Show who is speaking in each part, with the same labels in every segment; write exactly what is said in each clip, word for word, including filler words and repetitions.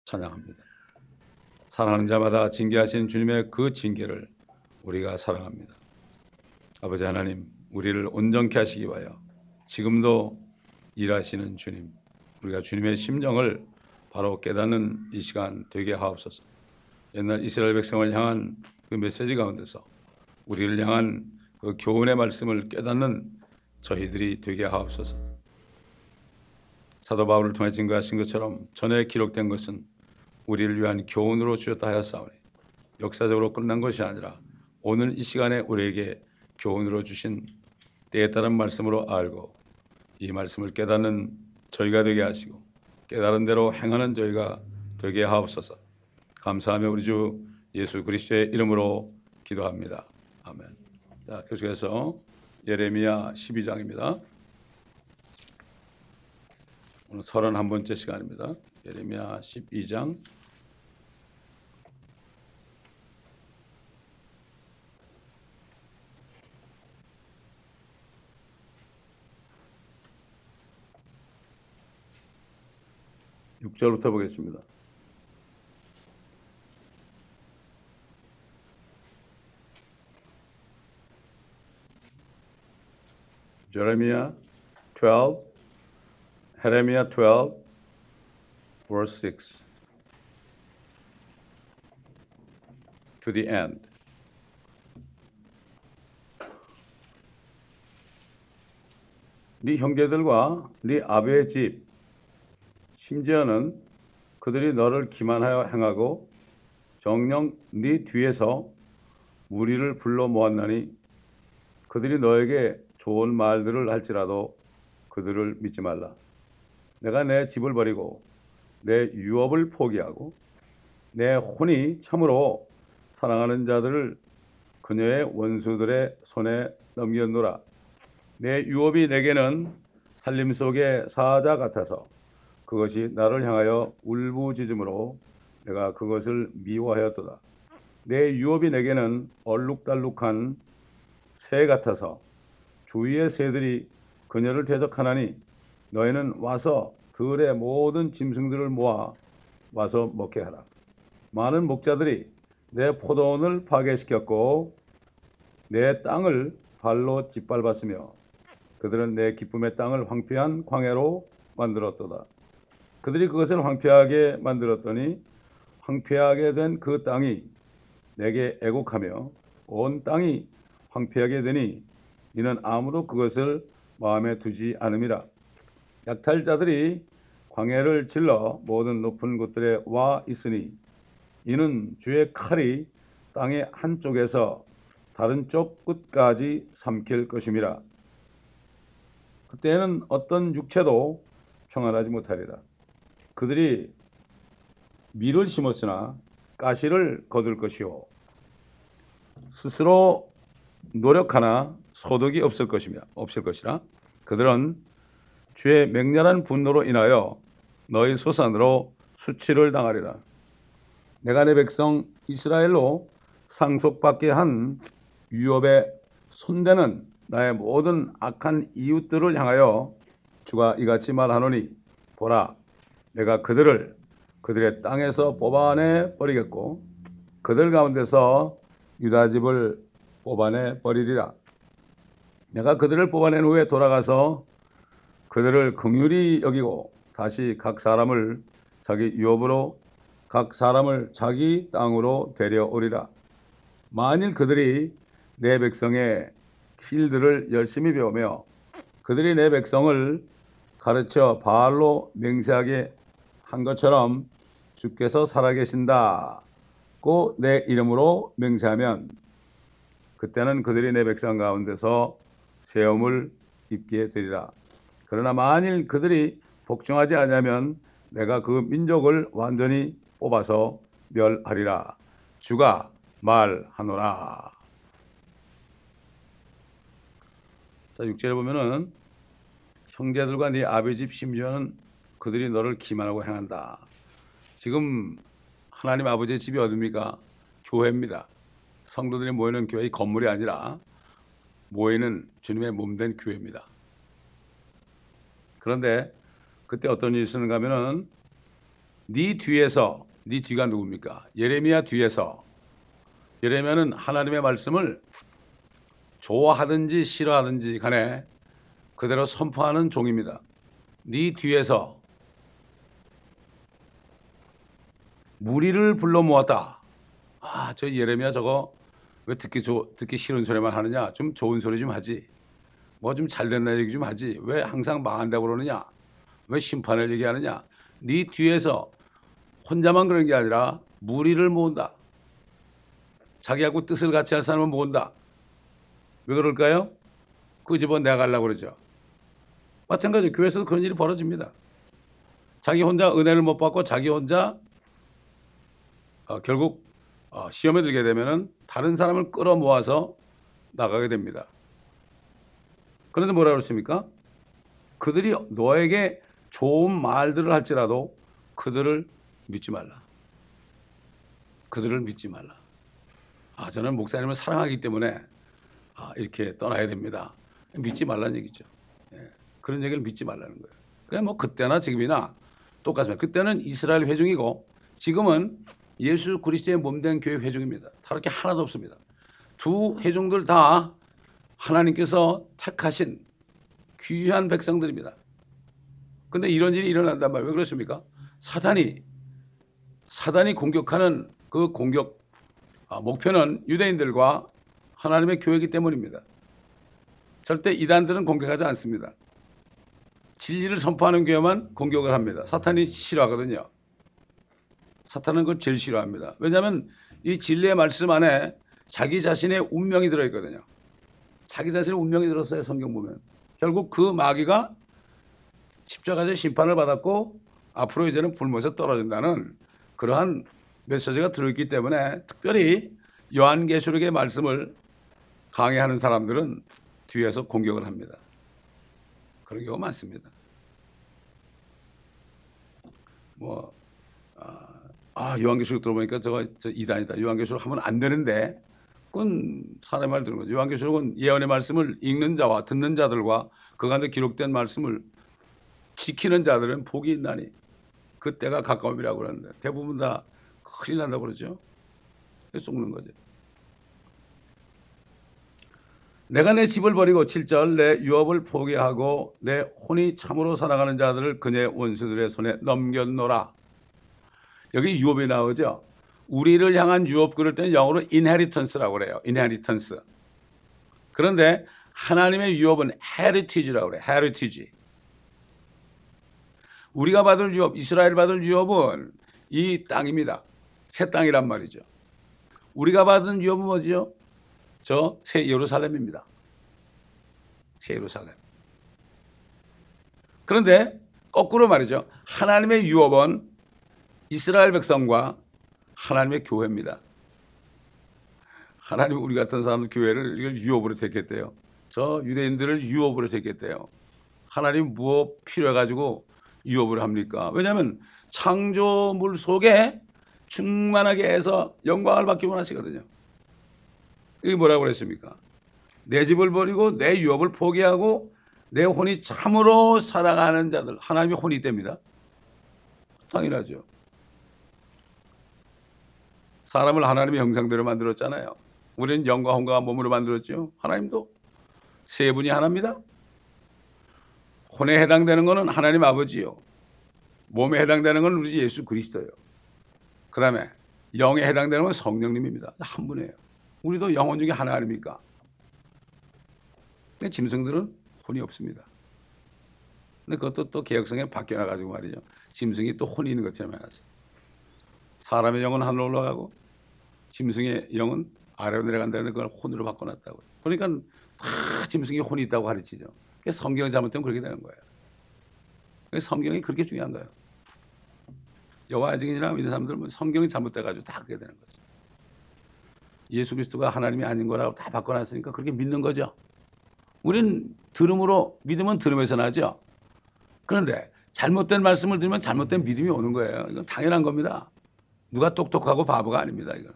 Speaker 1: 찬양합니다. 사랑하는 자마다 징계하시는 주님의 그 징계를 우리가 사랑합니다. 아버지 하나님, 우리를 온전케 하시기 위하여 지금도 일하시는 주님, 우리가 주님의 심정을 바로 깨닫는 이 시간 되게 하옵소서. 옛날 이스라엘 백성을 향한 그 메시지 가운데서 우리를 향한 그 교훈의 말씀을 깨닫는 저희들이 되게 하옵소서. 사도 바울을 통해 증거하신 것처럼 전에 기록된 것은 우리를 위한 교훈으로 주셨다 하였사오니 역사적으로 끝난 것이 아니라 오늘 이 시간에 우리에게 교훈으로 주신 때에 따른 말씀으로 알고 이 말씀을 깨닫는 저희가 되게 하시고 깨달은 대로 행하는 저희가 되게 하옵소서. 감사하며 우리 주 예수 그리스도의 이름으로 기도합니다. 아멘. 자, 계속해서 예레미야 십이 장입니다. 오늘 서른한 번째 시간입니다. 예레미야 십이 장 육 절부터 보겠습니다. Jeremiah twelve, Jeremiah twelve, verse six to the end. 네 형제들과 네 아버지의 집, 심지어는 그들이 너를 기만하여 행하고 정녕 네 뒤에서 무리를 불러 모았나니 그들이 너에게 좋은 말들을 할지라도 그들을 믿지 말라. 내가 내 집을 버리고 내 유업을 포기하고 내 혼이 참으로 사랑하는 자들을 그녀의 원수들의 손에 넘겼노라. 내 유업이 내게는 살림 속의 사자 같아서 그것이 나를 향하여 울부짖음으로 내가 그것을 미워하였도다. 내 유업이 내게는 얼룩달룩한 새 같아서 주위의 새들이 그녀를 대적하나니 너희는 와서 들의 모든 짐승들을 모아 와서 먹게 하라. 많은 목자들이 내 포도원을 파괴시켰고 내 땅을 발로 짓밟았으며 그들은 내 기쁨의 땅을 황폐한 광야로 만들었도다. 그들이 그것을 황폐하게 만들었더니 황폐하게 된 그 땅이 내게 애곡하며 온 땅이 황폐하게 되니 이는 아무도 그것을 마음에 두지 않음이라. 약탈자들이 광야를 질러 모든 높은 곳들에 와 있으니 이는 주의 칼이 땅의 한쪽에서 다른 쪽 끝까지 삼킬 것임이라. 그때는 어떤 육체도 평안하지 못하리라. 그들이 밀을 심었으나 가시를 거둘 것이요 스스로 노력하나 소득이 없을 것이며 없을 것이라. 그들은 주의 맹렬한 분노로 인하여 너희 소산으로 수치를 당하리라. 내가 내 백성 이스라엘로 상속받게 한 유업에 손대는 나의 모든 악한 이웃들을 향하여 주가 이같이 말하노니 보라, 내가 그들을 그들의 땅에서 뽑아내 버리겠고 그들 가운데서 유다 집을 뽑아내 버리리라. 내가 그들을 뽑아낸 후에 돌아가서 그들을 긍휼히 여기고 다시 각 사람을 자기 유업으로 각 사람을 자기 땅으로 데려오리라. 만일 그들이 내 백성의 길들을 열심히 배우며 그들이 내 백성을 가르쳐 바알로 맹세하게 한 것처럼 주께서 살아계신다고 내 이름으로 맹세하면 그때는 그들이 내 백성 가운데서 세움을 입게 되리라. 그러나 만일 그들이 복종하지 않으면 내가 그 민족을 완전히 뽑아서 멸하리라. 주가 말하노라. 자, 육 절에 보면은 형제들과 네 아버지 집 심지어는 그들이 너를 기만하고 행한다. 지금 하나님 아버지의 집이 어디입니까? 교회입니다. 성도들이 모이는 교회의 건물이 아니라 모이는 주님의 몸된 교회입니다. 그런데 그때 어떤 일이 있었는가 하면은 네 뒤에서, 네 뒤가 누굽니까? 예레미야 뒤에서. 예레미야는 하나님의 말씀을 좋아하든지 싫어하든지 간에 그대로 선포하는 종입니다. 네 뒤에서 무리를 불러 모았다. 아, 저 예레미야 저거 왜 듣기 조, 듣기 싫은 소리만 하느냐? 좀 좋은 소리 좀 하지. 뭐 좀 잘됐나 얘기 좀 하지. 왜 항상 망한다고 그러느냐? 왜 심판을 얘기하느냐? 네 뒤에서 혼자만 그런 게 아니라 무리를 모은다. 자기하고 뜻을 같이 할 사람을 모은다. 왜 그럴까요? 그 집어 내가려고 그러죠. 마찬가지로 교회에서도 그런 일이 벌어집니다. 자기 혼자 은혜를 못 받고 자기 혼자 어, 결국 어, 시험에 들게 되면은 다른 사람을 끌어모아서 나가게 됩니다. 그런데 뭐라 그랬습니까? 그들이 너에게 좋은 말들을 할지라도 그들을 믿지 말라. 그들을 믿지 말라. 아, 저는 목사님을 사랑하기 때문에 아, 이렇게 떠나야 됩니다. 믿지 말라는 얘기죠. 예, 그런 얘기를 믿지 말라는 거예요. 그냥 뭐 그때나 지금이나 똑같습니다. 그때는 이스라엘 회중이고 지금은 예수 그리스도의 몸된 교회 회중입니다. 다를 게 하나도 없습니다. 두 회중들 다 하나님께서 택하신 귀한 백성들입니다. 근데 이런 일이 일어난단 말이에요. 왜 그렇습니까? 사단이 사단이 공격하는 그 공격 아, 목표는 유대인들과 하나님의 교회이기 때문입니다. 절대 이단들은 공격하지 않습니다. 진리를 선포하는 교회만 공격을 합니다. 사탄이 싫어하거든요. 사탄은 그걸 제일 싫어합니다. 왜냐하면 이 진리의 말씀 안에 자기 자신의 운명이 들어있거든요. 자기 자신의 운명이 들었어요. 성경 보면. 결국 그 마귀가 십자가의 심판을 받았고 앞으로 이제는 불못에 떨어진다는 그러한 메시지가 들어있기 때문에 특별히 요한계시록의 말씀을 강해하는 사람들은 뒤에서 공격을 합니다. 그런 경우가 많습니다. 뭐 아, 아 요한계시록 들어보니까 저거 저 이단이다. 요한계시록 하면 안 되는데 그건 사람의 말 듣는 거죠. 요한계시록은 예언의 말씀을 읽는 자와 듣는 자들과 그 가운데 기록된 말씀을 지키는 자들은 복이 있나니 그 때가 가까움이라고 그러는데 대부분 다 큰일 난다고 그러죠. 속는 거죠. 내가 내 집을 버리고 칠 절 내 유업을 포기하고 내 혼이 참으로 살아가는 자들을 그녀의 원수들의 손에 넘겼노라. 여기 유업이 나오죠. 우리를 향한 유업 그럴 때는 영어로 inheritance라고 그래요. inheritance. 그런데 하나님의 유업은 heritage라고 그래요. heritage. 우리가 받을 유업, 이스라엘 받을 유업은 이 땅입니다. 새 땅이란 말이죠. 우리가 받은 유업은 뭐지요? 저 새 예루살렘입니다. 새 예루살렘. 그런데 거꾸로 말이죠. 하나님의 유업은 이스라엘 백성과 하나님의 교회입니다. 하나님 우리 같은 사람들 교회를 이걸 유업으로 택했대요. 저 유대인들을 유업으로 택했대요. 하나님 무엇 필요해가지고 유업을 합니까? 왜냐하면 창조물 속에 충만하게 해서 영광을 받기 원하시거든요. 이게 뭐라고 그랬습니까? 내 집을 버리고 내 유업을 포기하고 내 혼이 참으로 살아가는 자들. 하나님의 혼이 됩니다. 당연하죠. 사람을 하나님의 형상대로 만들었잖아요. 우리는 영과 혼과 몸으로 만들었죠. 하나님도 세 분이 하나입니다. 혼에 해당되는 것은 하나님 아버지요. 몸에 해당되는 것은 우리 예수 그리스도예요. 그 다음에 영에 해당되는 건 성령님입니다. 한 분이에요. 우리도 영혼 중에 하나 아닙니까? 근데 짐승들은 혼이 없습니다. 근데 그것도 또 개혁성에 바뀌어나가지고 말이죠. 짐승이 또 혼이 있는 것처럼 해놨어요. 사람의 영은 하늘로 올라가고 짐승의 영은 아래로 내려간다는데 그걸 혼으로 바꿔놨다고. 그러니까 다 짐승이 혼이 있다고 가르치죠. 성경이 잘못되면 그렇게 되는 거예요. 성경이 그렇게 중요한 거예요. 여호와 증인이라 믿는 사람들은 성경이 잘못돼가지고 다 그렇게 되는 거죠. 예수 그리스도가 하나님이 아닌 거라고 다 바꿔놨으니까 그렇게 믿는 거죠. 우린 들음으로, 믿음은 들음에서 나죠. 그런데 잘못된 말씀을 들으면 잘못된 믿음이 오는 거예요. 이건 당연한 겁니다. 누가 똑똑하고 바보가 아닙니다. 이거는.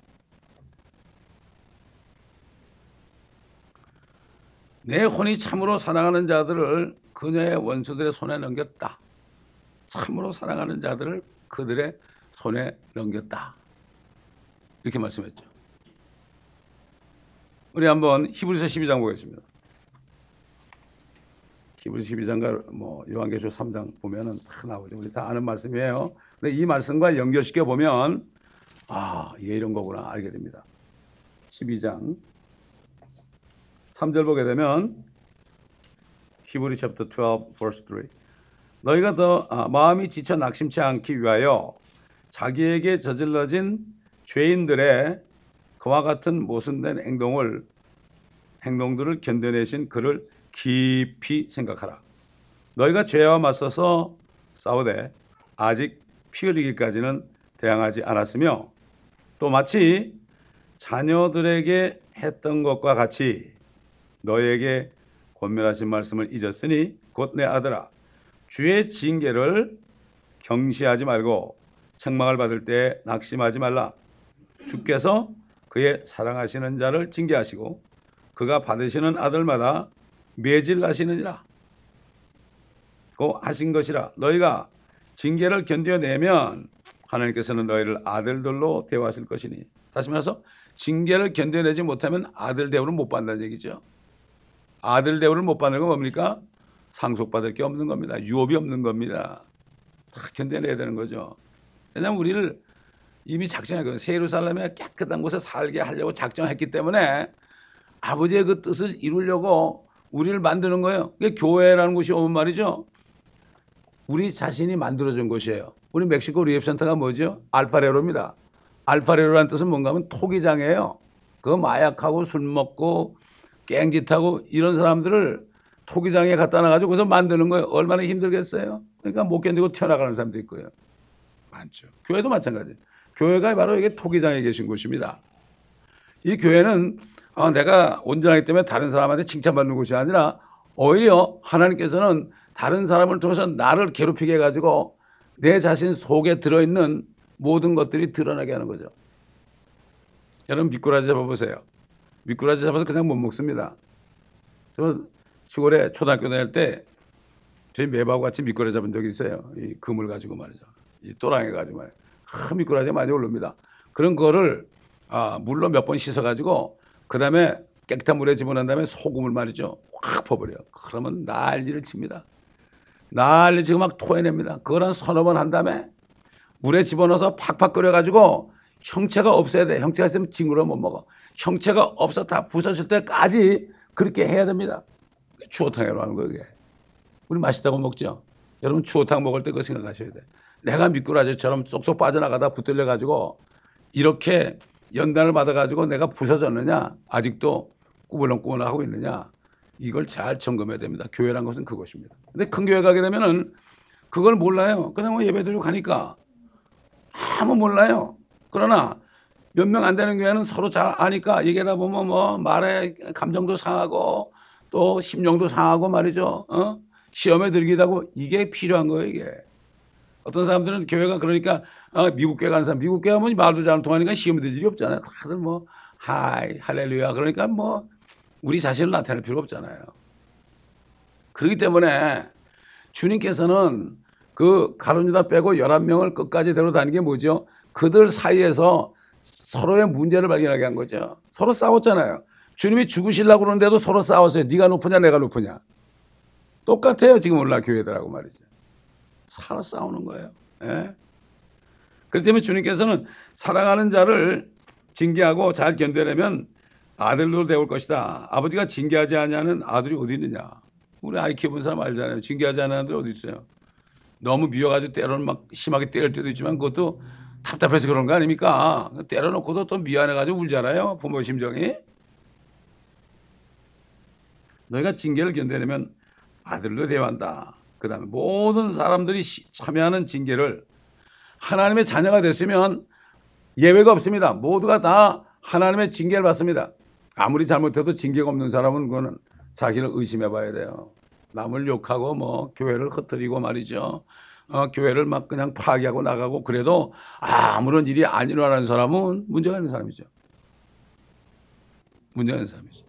Speaker 1: 내 혼이 참으로 사랑하는 자들을 그녀의 원수들의 손에 넘겼다. 참으로 사랑하는 자들을 그들의 손에 넘겼다. 이렇게 말씀했죠. 우리 한번 히브리서 십이 장 보겠습니다. 히브리서 십이 장과 뭐 요한계시록 삼 장 보면은 다 나오죠. 우리 다 아는 말씀이에요. 근데 이 말씀과 연결시켜 보면 아, 이게 이런 거구나 알게 됩니다. 십이 장 삼 절 보게 되면 히브리 챕터 십이 verse 삼 너희가 더 아, 마음이 지쳐 낙심치 않기 위하여 자기에게 저질러진 죄인들의 그와 같은 모순된 행동을 행동들을 견뎌내신 그를 깊이 생각하라. 너희가 죄와 맞서서 싸우되 아직 피 흘리기까지는 대항하지 않았으며 또 마치 자녀들에게 했던 것과 같이 너희에게 권면하신 말씀을 잊었으니 곧 내 아들아 주의 징계를 경시하지 말고 책망을 받을 때 낙심하지 말라. 주께서 그의 사랑하시는 자를 징계하시고 그가 받으시는 아들마다 매질하시느니라 고 하신 것이라. 너희가 징계를 견뎌내면 하나님께서는 너희를 아들들로 대우하실 것이니. 다시 말해서 징계를 견뎌내지 못하면 아들 대우를 못 받는다는 얘기죠. 아들 대우를 못 받는 건 뭡니까? 상속받을 게 없는 겁니다. 유업이 없는 겁니다. 다 견뎌내야 되는 거죠. 왜냐하면 우리를 이미 작정했거든요. 새 예루살렘에 깨끗한 곳에 살게 하려고 작정했기 때문에 아버지의 그 뜻을 이루려고 우리를 만드는 거예요. 그게 교회라는 곳이 오면 말이죠. 우리 자신이 만들어준 곳이에요. 우리 멕시코 리앱센터가 뭐죠? 알파레로입니다. 알파레로라는 뜻은 뭔가 하면 토기장이에요. 그 마약하고 술 먹고 깽짓하고 이런 사람들을 토기장에 갖다 놔가지고 거기서 만드는 거예요. 얼마나 힘들겠어요? 그러니까 못 견디고 튀어나가는 사람도 있고요. 많죠. 교회도 마찬가지예요. 교회가 바로 이게 토기장에 계신 곳입니다. 이 교회는 아, 내가 온전하기 때문에 다른 사람한테 칭찬받는 곳이 아니라 오히려 하나님께서는 다른 사람을 통해서 나를 괴롭히게 해가지고 내 자신 속에 들어있는 모든 것들이 드러나게 하는 거죠. 여러분 미꾸라지 잡아보세요. 미꾸라지 잡아서 그냥 못 먹습니다. 저는 시골에 초등학교 다닐 때 저희 매바하고 같이 미꾸라지 잡은 적이 있어요. 이 금을 가지고 말이죠. 이 또랑이 가지고 말이죠. 아, 미꾸라지가 많이 오릅니다. 그런 거를 아, 물로 몇 번 씻어가지고 그 다음에 깨끗한 물에 집어넣은 다음에 소금을 말이죠. 확 퍼버려요. 그러면 난리를 칩니다. 난리 지금 막 토해냅니다. 그걸 한 서너 번 한 다음에 물에 집어넣어서 팍팍 끓여가지고 형체가 없어야 돼. 형체가 있으면 징그러워 못 먹어. 형체가 없어 다 부서질 때까지 그렇게 해야 됩니다. 추어탕이라고 하는 거예요. 이게. 우리 맛있다고 먹죠. 여러분 추어탕 먹을 때 그거 생각하셔야 돼. 내가 미꾸라지처럼 쏙쏙 빠져나가다 붙들려가지고 이렇게 연단을 받아가지고 내가 부서졌느냐 아직도 꾸불렁꾸불렁 하고 있느냐 이걸 잘 점검해야 됩니다. 교회란 것은 그것입니다. 근데 큰 교회 가게 되면은 그걸 몰라요. 그냥 뭐 예배 드리고 가니까 아무 몰라요. 그러나 몇 명 안 되는 교회는 서로 잘 아니까 얘기하다 보면 뭐 말에 감정도 상하고 또 심령도 상하고 말이죠. 어? 시험에 들기도 하고 이게 필요한 거예요. 이게. 어떤 사람들은 교회가 그러니까 어, 미국 교회 가는 사람 미국 교회 하면 말도 잘 안 통하니까 시험에 들 일이 없잖아요. 다들 뭐 하이 할렐루야 그러니까 뭐 우리 자신을 나타낼 필요가 없잖아요. 그렇기 때문에 주님께서는 그 가룟 유다 빼고 열한 명을 끝까지 데려다니는 게 뭐죠? 그들 사이에서 서로의 문제를 발견하게 한 거죠. 서로 싸웠잖아요. 주님이 죽으시려고 그러는데도 서로 싸웠어요. 네가 높으냐 내가 높으냐. 똑같아요. 지금 오늘날 교회들하고 말이죠. 서로 싸우는 거예요. 예? 그렇기 때문에 주님께서는 사랑하는 자를 징계하고 잘 견뎌내면 아들로 되올 것이다. 아버지가 징계하지 않냐는 아들이 어디 있느냐. 우리 아이 키워본 사람 알잖아요. 징계하지 않는 아들이 어디 있어요. 너무 미워가지고 때로는 막 심하게 때릴 때도 있지만 그것도 답답해서 그런 거 아닙니까? 때려놓고도 또 미안해가지고 울잖아요. 부모 심정이. 너희가 징계를 견뎌내면 아들로 대한다. 그 다음에 모든 사람들이 참여하는 징계를 하나님의 자녀가 됐으면 예외가 없습니다. 모두가 다 하나님의 징계를 받습니다. 아무리 잘못해도 징계가 없는 사람은 그거는 자기를 의심해 봐야 돼요. 남을 욕하고 뭐 교회를 흩뜨리고 말이죠. 어, 교회를 막 그냥 파괴하고 나가고 그래도 아무런 일이 안 일어나는 사람은 문제가 있는 사람이죠. 문제가 있는 사람이죠.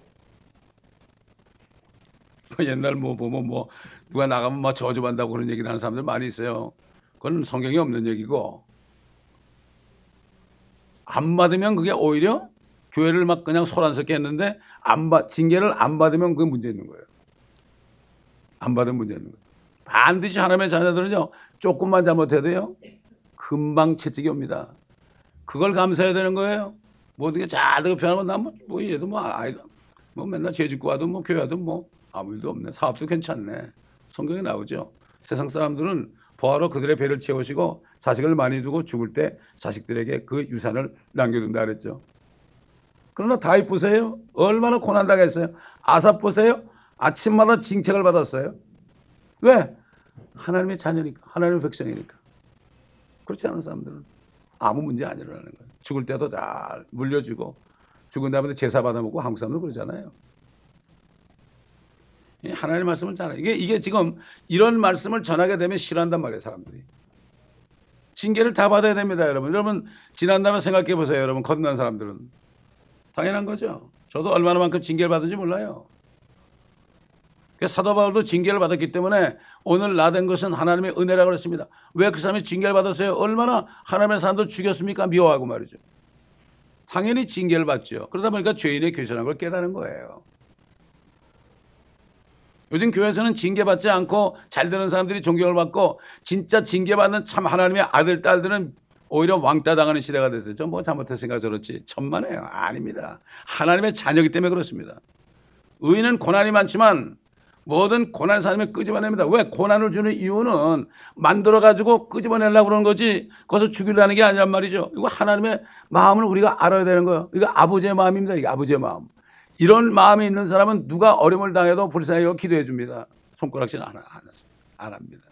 Speaker 1: 옛날 뭐 보면 뭐 누가 나가면 막 저주받는다고 그런 얘기를 하는 사람들 많이 있어요. 그건 성경에 없는 얘기고, 안 받으면 그게 오히려 교회를 막 그냥 소란스럽게 했는데 안 받, 징계를 안 받으면 그게 문제 있는 거예요. 안 받으면 문제 있는 거예요. 반드시 하나님의 자녀들은요, 조금만 잘못해도요, 금방 채찍이 옵니다. 그걸 감사해야 되는 거예요. 모든 게 잘 되고 편하고 나면 뭐 얘도 뭐 아이가 뭐 맨날 죄짓고 와도 뭐 교회 와도 뭐 아무 일도 없네. 사업도 괜찮네. 성경에 나오죠. 세상 사람들은 보아로 그들의 배를 채우시고 자식을 많이 두고 죽을 때 자식들에게 그 유산을 남겨둔다 그랬죠. 그러나 다윗 보세요. 얼마나 고난당했어요. 아삽 보세요. 아침마다 징책을 받았어요. 왜? 하나님의 자녀니까. 하나님의 백성이니까. 그렇지 않은 사람들은 아무 문제 안 일어나는 거예요. 죽을 때도 잘 물려주고 죽은 다음에 제사 받아먹고 한국 사람들 그러잖아요. 하나님의 말씀을 잘 이게 이게 지금 이런 말씀을 전하게 되면 싫어한단 말이에요, 사람들이. 징계를 다 받아야 됩니다, 여러분. 여러분 지난다면 생각해 보세요, 여러분. 거듭난 사람들은 당연한 거죠. 저도 얼마나만큼 징계를 받은지 몰라요. 사도 바울도 징계를 받았기 때문에 오늘 나 된 것은 하나님의 은혜라고 그랬습니다. 왜 그 사람이 징계를 받았어요? 얼마나 하나님의 사람들 죽였습니까? 미워하고 말이죠. 당연히 징계를 받죠. 그러다 보니까 죄인의 괴선한 걸 깨달은 거예요. 요즘 교회에서는 징계받지 않고 잘 되는 사람들이 존경을 받고 진짜 징계받는 참 하나님의 아들, 딸들은 오히려 왕따 당하는 시대가 됐어요. 저 뭐 잘못했으니까 저렇지. 천만에요. 아닙니다. 하나님의 자녀이기 때문에 그렇습니다. 의인은 고난이 많지만 뭐든 고난 삶에 끄집어냅니다. 왜? 고난을 주는 이유는 만들어가지고 끄집어내려고 그러는 거지 거기서 죽이려는 게 아니란 말이죠. 이거 하나님의 마음을 우리가 알아야 되는 거예요. 이거 아버지의 마음입니다. 이게 아버지의 마음. 이런 마음이 있는 사람은 누가 어려움을 당해도 불쌍히 기도해 줍니다. 손가락질 안, 안, 안 합니다.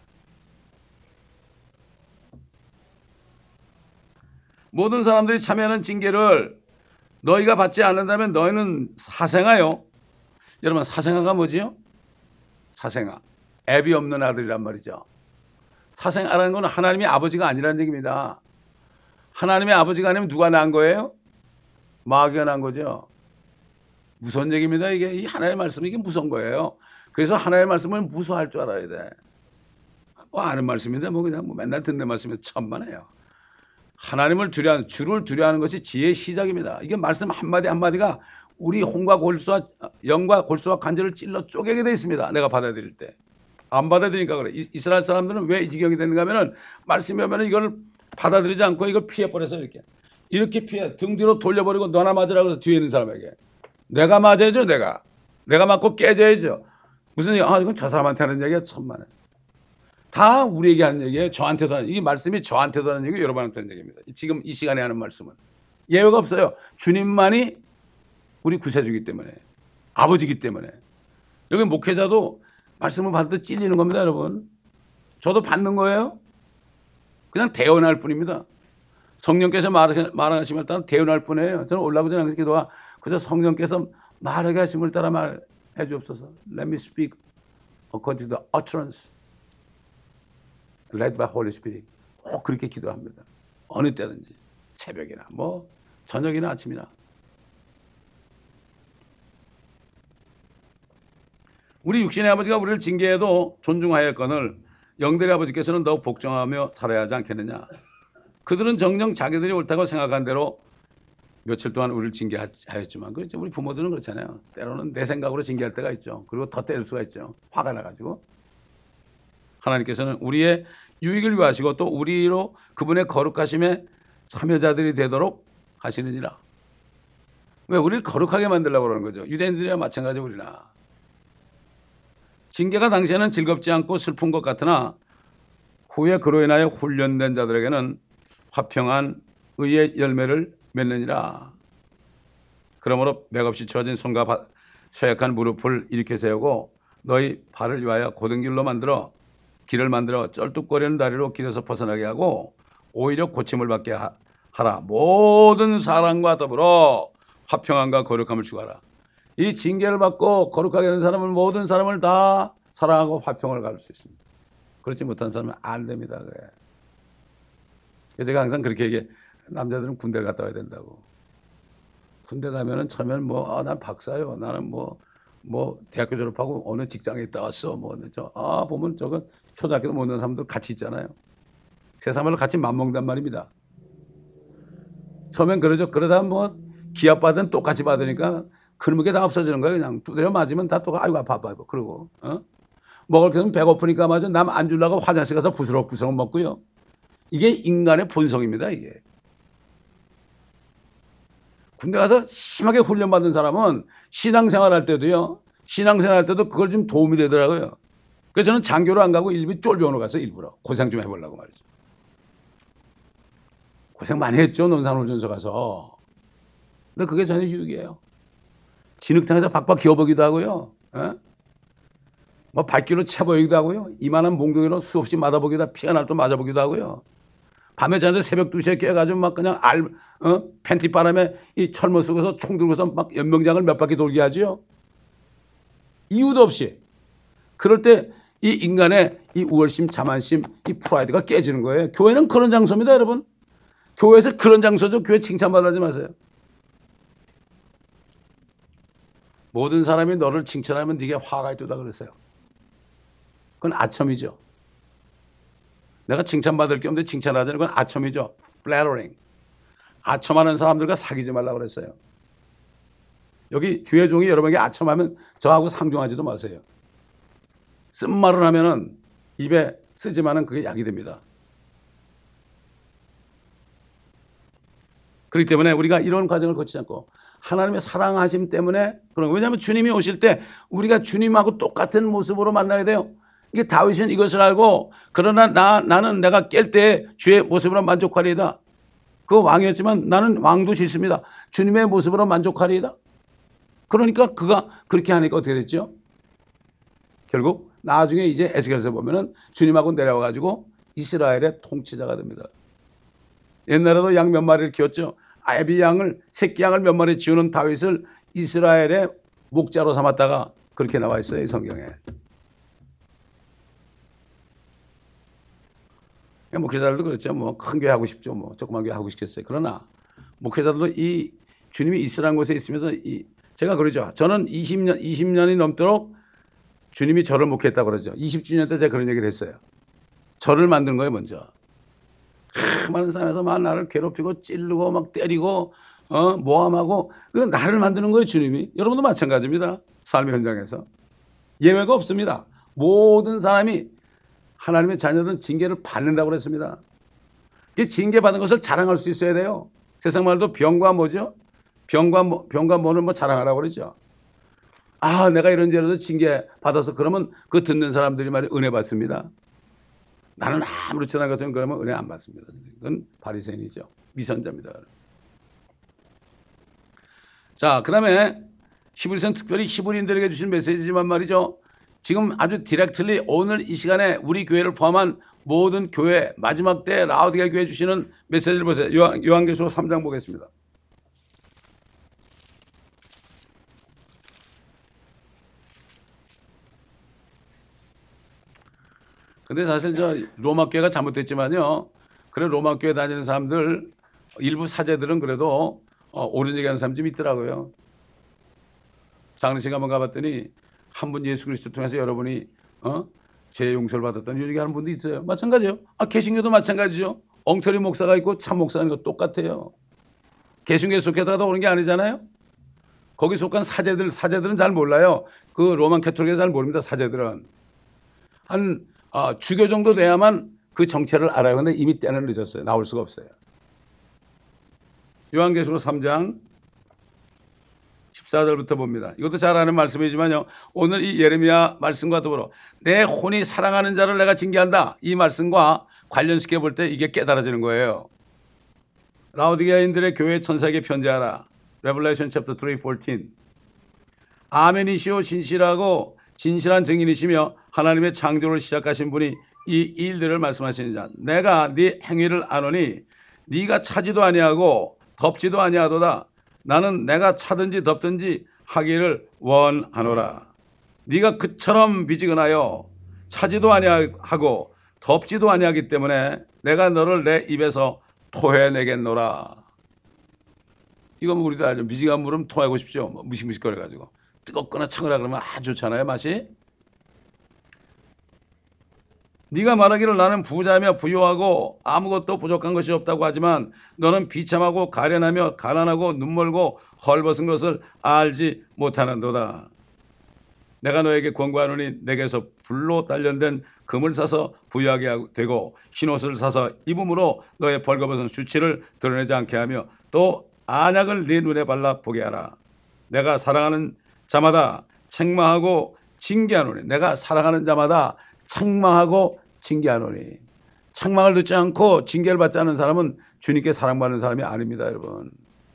Speaker 1: 모든 사람들이 참여하는 징계를 너희가 받지 않는다면 너희는 사생아요. 여러분 사생아가 뭐지요? 사생아. 앱이 없는 아들이란 말이죠. 사생아라는 건 하나님의 아버지가 아니라는 얘기입니다. 하나님의 아버지가 아니면 누가 낳은 거예요? 마귀가 낳은 거죠. 무서운 얘기입니다. 이게 이 하나님의 말씀이 이게 무서운 거예요. 그래서 하나님의 말씀을 무서워할 줄 알아야 돼. 뭐 아는 말씀인데 뭐 그냥 뭐 맨날 듣는 말씀이 천만에요. 하나님을 두려워하는, 주를 두려워하는 것이 지혜의 시작입니다. 이게 말씀 한마디 한마디가 우리 혼과 골수와 영과 골수와 관절을 찔러 쪼개게 돼 있습니다. 내가 받아들일 때. 안 받아들이니까 그래. 이스라엘 사람들은 왜 이 지경이 되는가 하면은 말씀이 오면은 이걸 받아들이지 않고 이걸 피해버려서 이렇게. 이렇게 피해. 등 뒤로 돌려버리고 너나 맞으라고 해서 뒤에 있는 사람에게. 내가 맞아야죠, 내가. 내가 맞고 깨져야죠. 무슨 얘기, 아, 이건 저 사람한테 하는 얘기야, 천만에. 다 우리에게 하는 얘기예요. 저한테도 하는, 이 말씀이 저한테도 하는 얘기, 여러분한테 하는 얘기입니다. 지금 이 시간에 하는 말씀은. 예외가 없어요. 주님만이 우리 구세주기 때문에. 아버지기 때문에. 여기 목회자도 말씀을 받을 때 찔리는 겁니다, 여러분. 저도 받는 거예요. 그냥 대언할 뿐입니다. 성령께서 말하심을 따라 대언할 뿐이에요. 저는 올라오지 않은 기도가 그저 성령께서 말하게 하심을 따라 말해 주옵소서. Let me speak according to the utterance led by Holy Spirit. 꼭 그렇게 기도합니다. 어느 때든지 새벽이나 뭐 저녁이나 아침이나. 우리 육신의 아버지가 우리를 징계해도 존중하였거늘 영들의 아버지께서는 더욱 복종하며 살아야 하지 않겠느냐. 그들은 정녕 자기들이 옳다고 생각한 대로 며칠 동안 우리를 징계하였지만, 그렇죠. 우리 부모들은 그렇잖아요. 때로는 내 생각으로 징계할 때가 있죠. 그리고 더 때릴 수가 있죠. 화가 나가지고. 하나님께서는 우리의 유익을 위하시고 또 우리로 그분의 거룩하심에 참여자들이 되도록 하시느니라. 왜? 우리를 거룩하게 만들려고 그러는 거죠. 유대인들이랑 마찬가지 우리나. 징계가 당시에는 즐겁지 않고 슬픈 것 같으나 후에 그로 인하여 훈련된 자들에게는 화평한 의의 열매를 맺느니라. 그러므로 맥없이 쳐진 손과 쇠약한 무릎을 일으켜 세우고 너희 발을 위하여 고든 길로 만들어 길을 만들어 쩔뚝거리는 다리로 길에서 벗어나게 하고 오히려 고침을 받게 하라. 모든 사랑과 더불어 화평함과 거룩함을 추구하라. 이 징계를 받고 거룩하게 된 사람은 모든 사람을 다 사랑하고 화평을 가질 수 있습니다. 그렇지 못한 사람은 안 됩니다. 그게. 제가 항상 그렇게 얘기해. 남자들은 군대 갔다 와야 된다고. 군대 가면은 처음에는 뭐, 아, 난 박사요. 나는 뭐, 뭐, 대학교 졸업하고 어느 직장에 있다 왔어. 뭐, 저, 아, 보면 저건 초등학교도 못 오는 사람들 같이 있잖아요. 세상 말로 같이 맘먹는단 말입니다. 처음엔 그러죠. 그러다 뭐 기합 받은 똑같이 받으니까 그런 게 다 없어지는 거예요. 그냥 두드려 맞으면 다 똑같아. 아이고 아파 아파. 그러고 어? 먹을 게 배고프니까 맞아. 남 안 주려고 화장실 가서 부스럭부스럭 먹고요. 이게 인간의 본성입니다. 이게. 군대 가서 심하게 훈련받은 사람은 신앙생활 할 때도요. 신앙생활 할 때도 그걸 좀 도움이 되더라고요. 그래서 저는 장교로 안 가고 일부 쫄병으로 가서 일부러 고생 좀 해보려고 말이죠. 고생 많이 했죠. 논산훈련소 가서. 근데 그게 전혀 유익이에요. 진흙탕에서 박박 기어보기도 하고요. 에? 뭐 발길로 채보이기도 하고요. 이만한 몽둥이로 수없이 맞아보기도 하고 피가 날 때 맞아보기도 하고요. 밤에 자는데 새벽 두 시에 깨가지고 막 그냥 알, 어? 팬티 바람에 이 철모 쓰고서 총 들고서 막 연명장을 몇 바퀴 돌게 하죠. 이유도 없이. 그럴 때 이 인간의 이 우월심, 자만심, 이 프라이드가 깨지는 거예요. 교회는 그런 장소입니다, 여러분. 교회에서 그런 장소죠. 교회 칭찬받지 마세요. 모든 사람이 너를 칭찬하면 네게 화가 있다 그랬어요. 그건 아첨이죠. 내가 칭찬받을 게 없는데 칭찬하자는 건 아첨이죠. flattering. 아첨하는 사람들과 사귀지 말라고 그랬어요. 여기 주의 종이 여러분에게 아첨하면 저하고 상종하지도 마세요. 쓴 말을 하면은 입에 쓰지만은 그게 약이 됩니다. 그렇기 때문에 우리가 이런 과정을 거치지 않고 하나님의 사랑하심 때문에 그런 거예요. 왜냐하면 주님이 오실 때 우리가 주님하고 똑같은 모습으로 만나야 돼요. 이게 다윗은 이것을 알고 그러나 나, 나는 내가 깰 때 주의 모습으로 만족하리이다. 그 왕이었지만 나는 왕도 싫습니다. 주님의 모습으로 만족하리이다. 그러니까 그가 그렇게 하니까 어떻게 됐죠? 결국 나중에 이제 에스겔에서 보면은 주님하고 내려와가지고 이스라엘의 통치자가 됩니다. 옛날에도 양 몇 마리를 키웠죠. 아비 양을 새끼 양을 몇 마리 지우는 다윗을 이스라엘의 목자로 삼았다가 그렇게 나와 있어요. 이 성경에. 목회자들도 그렇죠. 뭐 큰 교회 하고 싶죠. 뭐 조그만 교회 하고 싶겠어요. 그러나 목회자들도 이 주님이 이스라엘 곳에 있으면서 이 제가 그러죠. 저는 이십 년 이십 년이 넘도록 주님이 저를 목회했다고 그러죠. 이십 주년 때 제가 그런 얘기를 했어요. 저를 만든 거예요, 먼저. 하, 많은 사람에서 막 나를 괴롭히고 찌르고 막 때리고 어, 모함하고 그 나를 만드는 거예요, 주님이. 여러분도 마찬가지입니다. 삶의 현장에서. 예외가 없습니다. 모든 사람이 하나님의 자녀들은 징계를 받는다고 그랬습니다. 이 징계받은 것을 자랑할 수 있어야 돼요. 세상 말도 병과 뭐죠? 병과, 뭐, 병과 뭐는 뭐 자랑하라고 그러죠. 아, 내가 이런 죄로서 징계받아서 그러면 그 듣는 사람들이 말이 은혜 받습니다. 나는 아무렇지 않은 것처럼 그러면 은혜 안 받습니다. 그건 바리새인이죠. 미선자입니다. 자, 그 다음에 히브리서는 특별히 히브리인들에게 주신 메시지지만 말이죠. 지금 아주 디렉틀리 오늘 이 시간에 우리 교회를 포함한 모든 교회 마지막 때 라오디게아 교회 주시는 메시지를 보세요. 요한, 요한계시록 삼 장 보겠습니다. 근데 사실 저 로마 교회가 잘못됐지만요. 그래 로마 교회 다니는 사람들 일부 사제들은 그래도 어, 옳은 얘기하는 사람 좀 있더라고요. 장례식 한번 가봤더니 한 분 예수 그리스도 통해서 여러분이 어? 죄 용서를 받았다는 얘기하는 분도 있어요. 마찬가지요. 아 개신교도 마찬가지죠. 엉터리 목사가 있고 참 목사가 있는 거 똑같아요. 개신교에 속했다가 오는 게 아니잖아요. 거기 속한 사제들 사제들은 잘 몰라요. 그 로만 캐톨릭에 잘 모릅니다. 사제들은 한 아, 주교 정도 돼야만 그 정체를 알아요. 근데 이미 때는 늦었어요. 나올 수가 없어요. 요한계시록 삼 장 십사 절부터 봅니다. 이것도 잘 아는 말씀이지만요. 오늘 이 예레미야 말씀과 더불어 내 혼이 사랑하는 자를 내가 징계한다. 이 말씀과 관련시켜 볼 때 이게 깨달아지는 거예요. 라오디게아인들의 교회 천사에게 편지하라. Revelation chapter three, fourteen. 아멘이시오 진실하고 진실한 증인이시며 하나님의 창조를 시작하신 분이 이 일들을 말씀하시는 자. 내가 네 행위를 아노니 네가 차지도 아니하고 덥지도 아니하도다. 나는 내가 차든지 덥든지 하기를 원하노라. 네가 그처럼 미지근하여 차지도 아니하고 덥지도 아니하기 때문에 내가 너를 내 입에서 토해내겠노라. 이거 뭐 우리도 알죠. 미지근한 물은 토하고 싶죠. 뭐 무식무식거려가지고. 뜨겁거나 차거나 그러면 아주 좋잖아요, 맛이. 네가 말하기를 나는 부자며 부유하고 아무것도 부족한 것이 없다고 하지만 너는 비참하고 가련하며 가난하고 눈멀고 헐벗은 것을 알지 못하는도다. 내가 너에게 권고하노니 내게서 불로 단련된 금을 사서 부유하게 되고 흰옷을 사서 입음으로 너의 벌거벗은 수치를 드러내지 않게 하며 또 안약을 네 눈에 발라 보게 하라. 내가 사랑하는 자마다 책망하고 징계하노니 내가 사랑하는 자마다 책망하고 징계하노니. 책망을 듣지 않고 징계를 받지 않는 사람은 주님께 사랑받는 사람이 아닙니다, 여러분.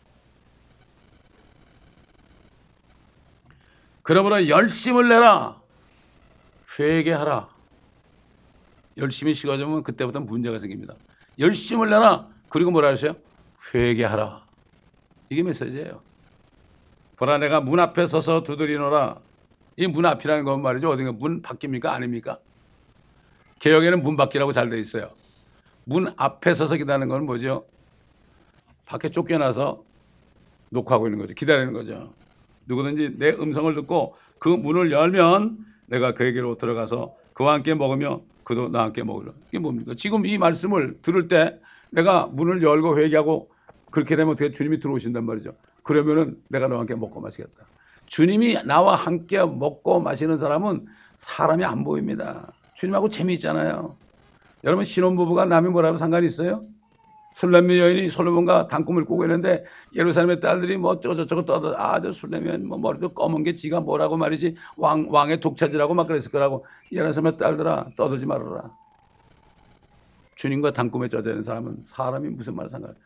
Speaker 1: 그러므로 열심을 내라. 회개하라. 열심히 식어지면 그때부터 문제가 생깁니다. 열심을 내라. 그리고 뭐라 하세요? 회개하라. 이게 메시지예요. 보라 내가 문 앞에 서서 두드리노라. 이 문 앞이라는 건 말이죠. 어딘가 문 밖입니까? 아닙니까? 개혁에는 문 밖이라고 잘 돼 있어요. 문 앞에 서서 기다리는 건 뭐죠? 밖에 쫓겨나서 녹화하고 있는 거죠. 기다리는 거죠. 누구든지 내 음성을 듣고 그 문을 열면 내가 그에게로 들어가서 그와 함께 먹으며 그도 나와 함께 먹으라. 이게 뭡니까? 지금 이 말씀을 들을 때 내가 문을 열고 회개하고 그렇게 되면 어떻게 주님이 들어오신단 말이죠. 그러면은 내가 너와 함께 먹고 마시겠다. 주님이 나와 함께 먹고 마시는 사람은 사람이 안 보입니다. 주님하고 재미있잖아요. 여러분 신혼부부가 남이 뭐라고 상관이 있어요? 술래미 여인이 솔로몬과 단꿈을 꾸고 있는데 예루살렘의 딸들이 뭐 어쩌고저쩌고 떠들 아 저 술래미 여인 뭐 머리도 검은 게 지가 뭐라고 말이지 왕, 왕의 독차지라고 막 그랬을 거라고. 예루살렘의 딸들아 떠들지 말아라. 주님과 단꿈에 젖어 있는 사람은 사람이 무슨 말을 상관해요.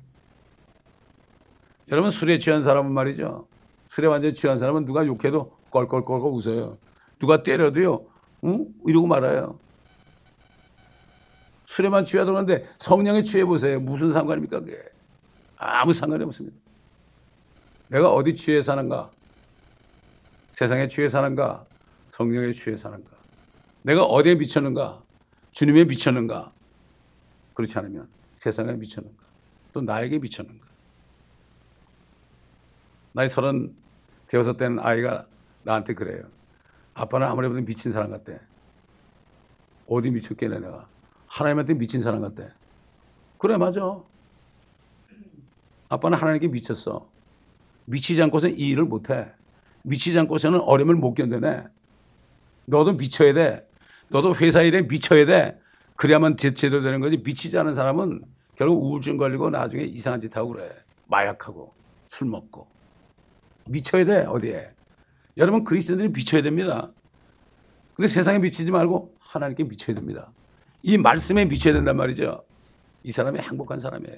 Speaker 1: 여러분 술에 취한 사람은 말이죠. 술에 완전히 취한 사람은 누가 욕해도 껄껄껄껄 웃어요. 누가 때려도요. 응? 이러고 말아요. 술에만 취하더는데 성령에 취해보세요. 무슨 상관입니까 그게. 아무 상관이 없습니다. 내가 어디 취해 사는가? 세상에 취해 사는가? 성령에 취해 사는가? 내가 어디에 미쳤는가? 주님에 미쳤는가? 그렇지 않으면 세상에 미쳤는가? 또 나에게 미쳤는가? 나이 서른 되어서 된 아이가 나한테 그래요. 아빠는 아무리 봐도 미친 사람 같대. 어디 미쳤겠네 내가. 하나님한테 미친 사람 같대. 그래 맞아. 아빠는 하나님께 미쳤어. 미치지 않고서는 이 일을 못해. 미치지 않고서는 어려움을 못 견뎌내. 너도 미쳐야 돼. 너도 회사 일에 미쳐야 돼. 그래야만 제대로 되는 거지. 미치지 않은 사람은 결국 우울증 걸리고 나중에 이상한 짓 하고 그래. 마약하고 술 먹고. 미쳐야 돼 어디에. 여러분 그리스도인들이 미쳐야 됩니다. 근데 세상에 미치지 말고 하나님께 미쳐야 됩니다. 이 말씀에 미쳐야 된단 말이죠. 이 사람이 행복한 사람이에요.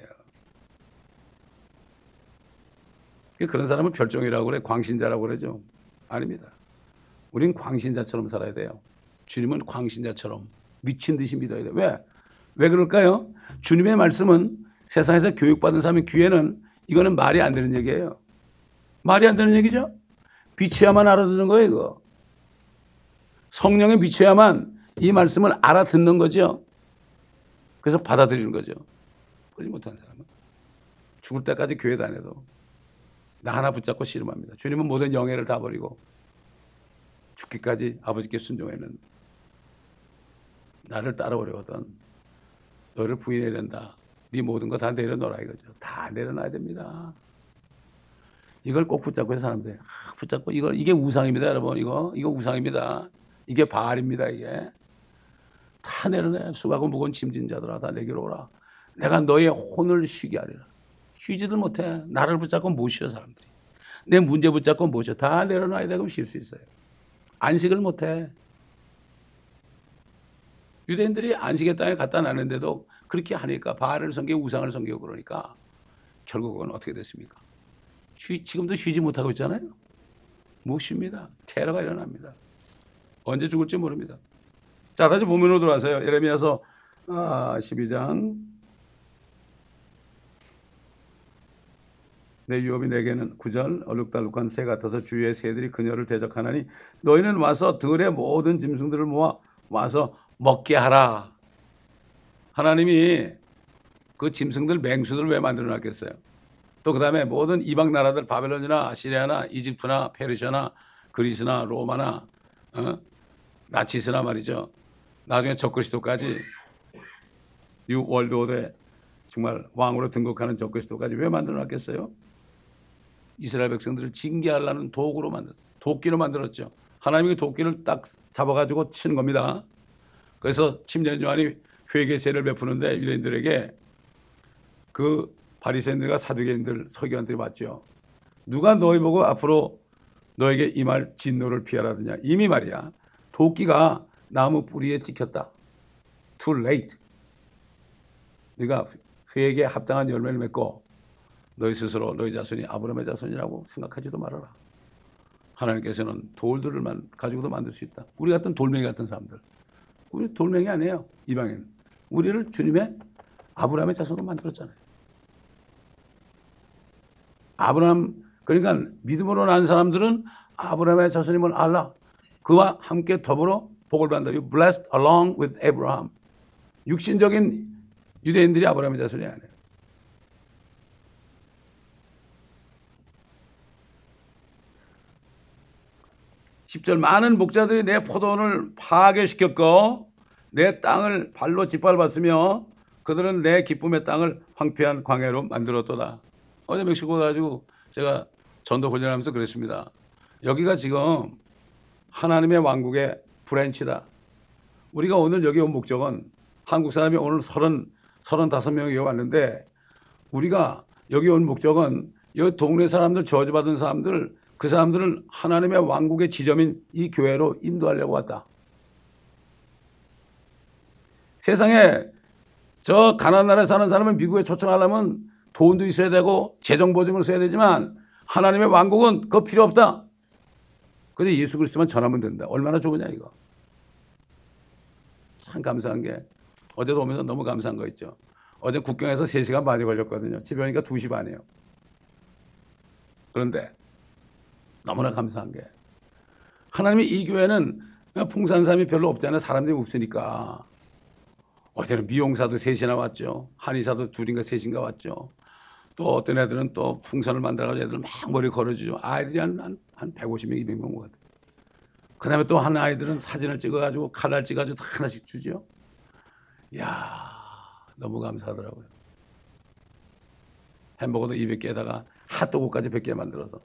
Speaker 1: 그런 사람은 별종이라고 그래. 광신자라고 그러죠. 아닙니다. 우린 광신자처럼 살아야 돼요. 주님은 광신자처럼 미친 듯이 믿어야 돼요. 왜? 왜 그럴까요? 주님의 말씀은 세상에서 교육받은 사람의 귀에는 이거는 말이 안 되는 얘기예요. 말이 안 되는 얘기죠. 비춰야만 알아듣는 거예요. 이거. 성령에 비춰야만 이 말씀을 알아듣는 거죠. 그래서 받아들이는 거죠. 그러지 못한 사람은 죽을 때까지 교회 다녀도 나 하나 붙잡고 씨름합니다. 주님은 모든 영예를 다 버리고 죽기까지 아버지께 순종했는 나를 따라오려거든 너를 부인해야 된다. 네 모든 거 다 내려놓으라 이거죠. 다 내려놔야 됩니다. 이걸 꼭 붙잡고 해서 사람들이 아, 붙잡고 이거 이게 우상입니다, 여러분. 이거 이거 우상입니다. 이게 바알입니다. 이게 다 내려내. 수고하고 무거운 짐진 자들아 다 내게로 오라. 내가 너의 혼을 쉬게 하리라. 쉬지들 못해. 나를 붙잡고 못 쉬어 사람들이. 내 문제 붙잡고 못 쉬어. 다 내려놔야 돼. 그럼 쉴 수 있어요. 안식을 못해. 유대인들이 안식의 땅에 갖다 놨는데도 그렇게 하니까 바알을 섬기고 우상을 섬기고 그러니까 결국은 어떻게 됐습니까? 쉬, 지금도 쉬지 못하고 있잖아요. 못 쉽니다. 테러가 일어납니다. 언제 죽을지 모릅니다. 자, 다시 본문으로 들어와서요. 예레미야서 아, 십이 장. 내 유업이 내게는 구 절 얼룩달룩한 새 같아서 주위의 새들이 그녀를 대적하나니 너희는 와서 들의 모든 짐승들을 모아 와서 먹게 하라. 하나님이 그 짐승들 맹수들을 왜 만들어 놨겠어요? 또 그 다음에 모든 이방 나라들 바벨론이나 아시리아나 이집트나 페르시아나 그리스나 로마나 어? 나치스나 말이죠. 나중에 적그리스도까지 뉴월드 오더에 정말 왕으로 등극하는 적그리스도까지 왜 만들어놨겠어요? 이스라엘 백성들을 징계하려는 도구로 만들, 도끼로 만들었죠. 하나님이 도끼를 딱 잡아가지고 치는 겁니다. 그래서 침례 요한이 회개세를 베푸는데 유대인들에게 그 바리새인들과 사두개인들 서기관들이 왔죠. 누가 너희 보고 앞으로 너에게 임할 진노를 피하라더냐. 이미 말이야 도끼가 나무 뿌리에 찍혔다. Too late. 네가 회개에 합당한 열매를 맺고 너희 스스로 너희 자손이 아브라함의 자손이라고 생각하지도 말아라. 하나님께서는 돌들을 가지고도 만들 수 있다. 우리 같은 돌멩이 같은 사람들. 우리 돌멩이 아니에요. 이방인. 우리를 주님의 아브라함의 자손으로 만들었잖아요. 아브라함, 그러니까 믿음으로 난 사람들은 아브라함의 자손임을 알라. 그와 함께 더불어 복을 받는다. You blessed along with Abraham. 육신적인 유대인들이 아브라함의 자손이 아니에요. 십 절 많은 목자들이 내 포도원을 파괴시켰고 내 땅을 발로 짓밟았으며 그들은 내 기쁨의 땅을 황폐한 광야로 만들었도다. 어제 멕시코 가지고 제가 전도 훈련하면서 그랬습니다. 여기가 지금 하나님의 왕국의 브랜치다. 우리가 오늘 여기 온 목적은 한국 사람이 오늘 서른, 서른다섯 명이 왔는데 우리가 여기 온 목적은 여기 동네 사람들 저주받은 사람들 그 사람들을 하나님의 왕국의 지점인 이 교회로 인도하려고 왔다. 세상에 저 가난한 나라에 사는 사람은 미국에 초청하려면 돈도 있어야 되고 재정 보증을 써야 되지만 하나님의 왕국은 그거 필요 없다. 그런데 예수 그리스도만 전하면 된다. 얼마나 좋으냐 이거. 참 감사한 게 어제도 오면서 너무 감사한 거 있죠. 어제 국경에서 세 시간 반이 걸렸거든요. 집에 오니까 두 시 반이에요. 그런데 너무나 감사한 게 하나님이 이 교회는 풍성한 사람이 별로 없잖아요. 사람들이 없으니까. 어제는 미용사도 셋이나 왔죠. 한의사도 둘인가 셋인가 왔죠. 또 어떤 애들은 또 풍선을 만들어가지고 애들 막 머리 걸어주죠. 아이들이 한, 한, 한 백오십 명, 이백 명 것 같아요. 그 다음에 또 한 아이들은 사진을 찍어가지고 칼날 찍어가지고 다 하나씩 주죠. 이야, 너무 감사하더라고요. 햄버거도 이백 개에다가 핫도그까지 백 개 만들어서.